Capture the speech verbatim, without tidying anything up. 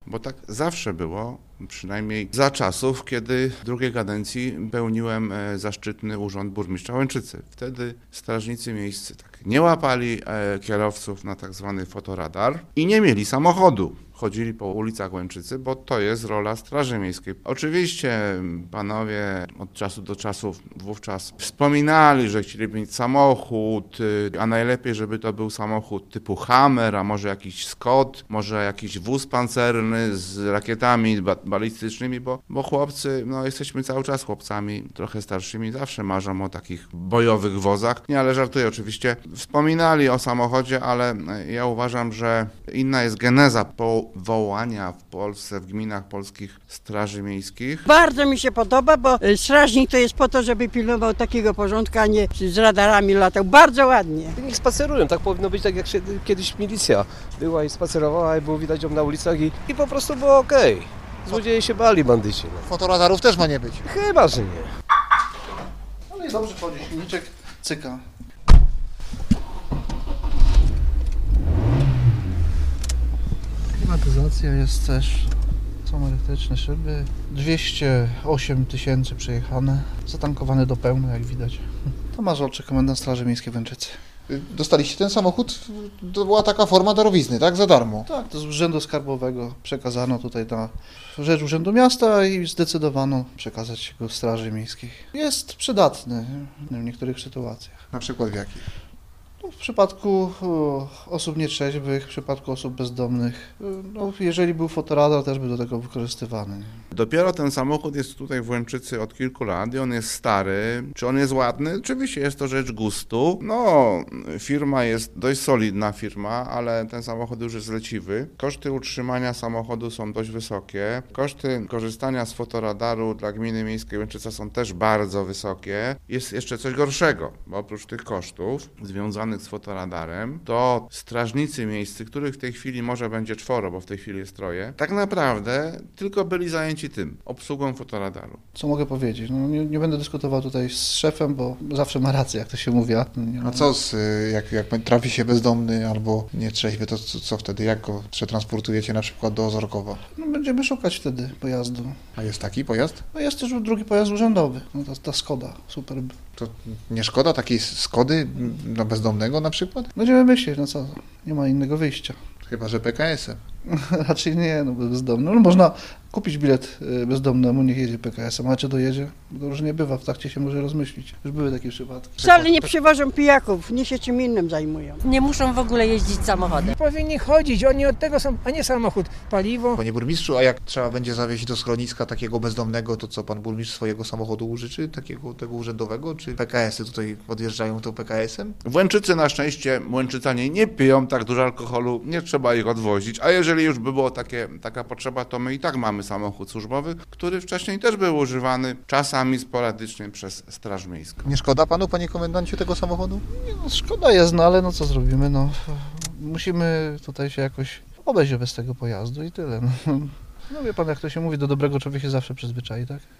bo tak zawsze było, przynajmniej za czasów, kiedy w drugiej kadencji pełniłem zaszczytny urząd burmistrza Łęczycy. Wtedy strażnicy miejscy tak nie łapali kierowców na tak zwany fotoradar i nie mieli samochodu. Chodzili po ulicach Łęczycy, bo to jest rola Straży Miejskiej. Oczywiście panowie od czasu do czasu wówczas wspominali, że chcieliby mieć samochód, a najlepiej, żeby to był samochód typu Hammer, a może jakiś Scott, może jakiś wóz pancerny z rakietami ba- balistycznymi, bo, bo chłopcy, no jesteśmy cały czas chłopcami trochę starszymi, zawsze marzą o takich bojowych wozach. Nie, ale żartuję oczywiście. Wspominali o samochodzie, ale ja uważam, że inna jest geneza powołania w Polsce, w gminach polskich straży miejskich. Bardzo mi się podoba, bo strażnik to jest po to, żeby pilnował takiego porządku, a nie z radarami latał. Bardzo ładnie. Niech spacerują, tak powinno być, tak jak się kiedyś milicja była i spacerowała i było widać ją na ulicach i, i po prostu było okej. Okay. Złodzieje się bali, bandyci. No. Fotoradarów też ma nie być. Chyba, że nie. No i dobrze chodzi, silniczek cyka. Klimatyzacja jest też, są elektryczne szyby, dwieście osiem tysięcy przejechane, zatankowane do pełna, jak widać. Tomasz Olczyk, komendant Straży Miejskiej w Łęczycy. Dostaliście ten samochód, to była taka forma darowizny, tak? Za darmo. Tak, to z Urzędu Skarbowego przekazano tutaj na rzecz Urzędu Miasta i zdecydowano przekazać go Straży Miejskiej. Jest przydatny w niektórych sytuacjach. Na przykład w jakich? W przypadku o, osób nietrzeźwych, w przypadku osób bezdomnych, no, jeżeli był fotoradar, też był do tego wykorzystywany. Dopiero ten samochód jest tutaj w Łęczycy od kilku lat i on jest stary. Czy on jest ładny? Oczywiście jest to rzecz gustu. No, firma jest dość solidna firma, ale ten samochód już jest leciwy. Koszty utrzymania samochodu są dość wysokie. Koszty korzystania z fotoradaru dla gminy miejskiej Łęczyca są też bardzo wysokie. Jest jeszcze coś gorszego, bo oprócz tych kosztów związanych z fotoradarem, to strażnicy miejscy, których w tej chwili może będzie czworo, bo w tej chwili jest troje, tak naprawdę tylko byli zajęci tym, obsługą fotoradaru. Co mogę powiedzieć? No, nie, nie będę dyskutował tutaj z szefem, bo zawsze ma rację, jak to się mówi. Nie, A co, z, jak, jak trafi się bezdomny albo nietrzeźwy, to co, co wtedy? Jak go przetransportujecie na przykład do Ozorkowa? No, będziemy szukać wtedy pojazdu. A jest taki pojazd? No, jest też drugi pojazd urzędowy, no, ta, ta Skoda, super. To nie szkoda takiej Skody dla bezdomnego na przykład? Będziemy myśleć, no co, nie ma innego wyjścia. Chyba że P K S-em. Raczej nie, no bezdomny. No, można kupić bilet bezdomnemu, niech jedzie P K S-em, a czy dojedzie? To już nie bywa, w trakcie się może rozmyślić. Już były takie przypadki. Wcale nie przywożą pijaków, nie się czym innym zajmują. Nie muszą w ogóle jeździć samochodem. Powinni chodzić, oni od tego są, a nie samochód, paliwo. Panie burmistrzu, a jak trzeba będzie zawieźć do schroniska takiego bezdomnego, to co, pan burmistrz swojego samochodu użyczy, takiego tego urzędowego, czy P K S-y tutaj odjeżdżają to P K S-em? W Łęczycy na szczęście Łęczycanie nie piją tak dużo alkoholu, nie trzeba ich odwozić, a jeżeli już by było takie, taka potrzeba, to my i tak mamy samochód służbowy, który wcześniej też był używany czasami sporadycznie przez Straż Miejską. Nie szkoda panu, panie komendancie, tego samochodu? Nie, no, szkoda jest, no ale no co zrobimy, no musimy tutaj się jakoś obejść bez tego pojazdu i tyle. No, no wie pan, jak to się mówi, do dobrego człowiek się zawsze przyzwyczai, tak?